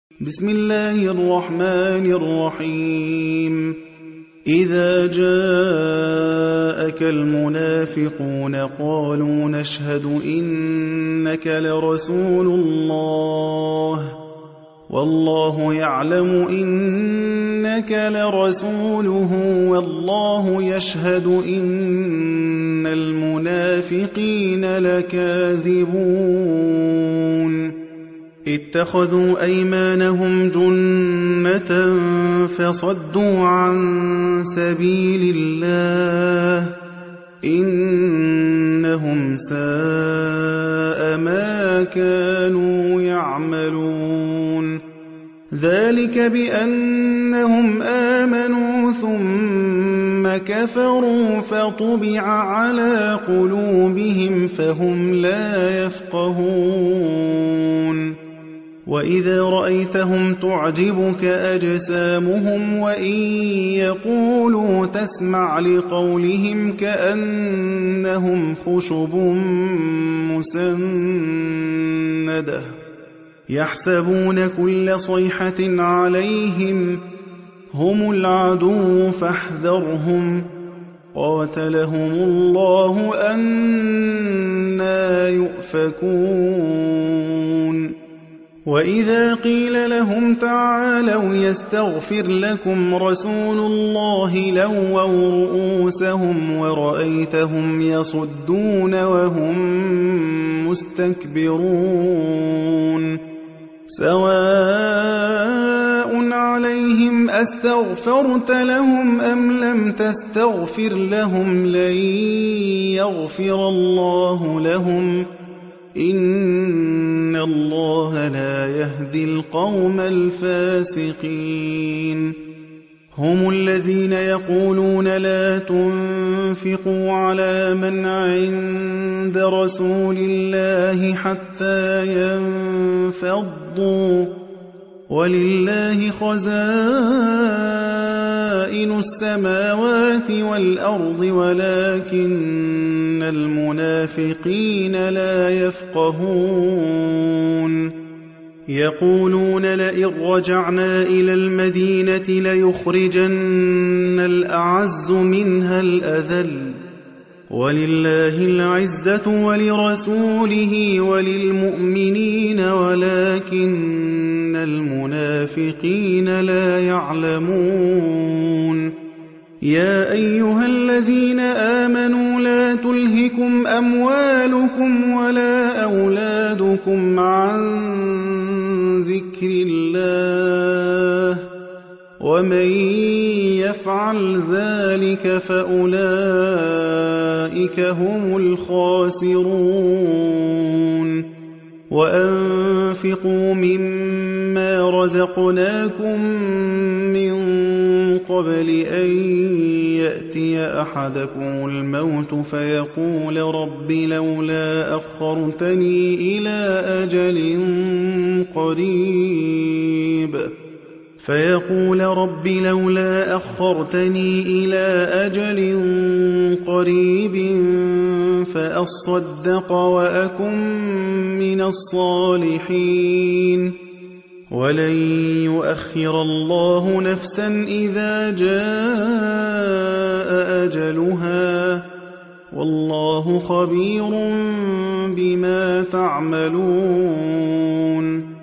بسم الله الرحمن الرحيم إذا جاءك المنافقون قالوا نشهد إنك لرسول الله والله يعلم إنك لرسوله والله يشهد إن المنافقين لكاذبون اتخذوا أيمانهم جنة فصدوا عن سبيل الله إنهم ساء ما كانوا يعملون ذلك بأنهم آمنوا ثم كفروا فطبع على قلوبهم فهم لا يفقهون وإذا رأيتهم تعجبك أجسامهم وإن يقولوا تسمع لقولهم كأنهم خشب مسندة يحسبون كل صيحة عليهم هم العدو فاحذرهم قاتلهم الله أنى يؤفكون وإذا قيل لهم تعالوا يستغفر لكم رسول الله لووا رؤوسهم ورأيتهم يصدون وهم مستكبرون سواء عليهم أستغفرت لهم أم لم تستغفر لهم لن يغفر الله لهم إن الله لا يهدي القوم الفاسقين هم الذين يقولون لا تنفقوا على من عند رسول الله حتى ينفضوا ولله خزائن السماوات والأرض ولكن المنافقين لا يفقهون يقولون لئن رجعنا إلى المدينة ليخرجن الأعز منها الأذل ولله العزة ولرسوله وللمؤمنين ولكن المنافقين لا يعلمون يا أيها الذين آمنوا لا تلهكم أموالكم ولا أولادكم عن ذكر الله ومن يفعل ذلك فأولئك هم الخاسرون وأنفقوا مما رزقناكم من قبل أن يأتي أحدكم الموت فيقول رب لولا أخرتني إلى أجل قريب فأصدق وأكن من الصالحين ولن يؤخر الله نفسا إذا جاء أجلها والله خبير بما تعملون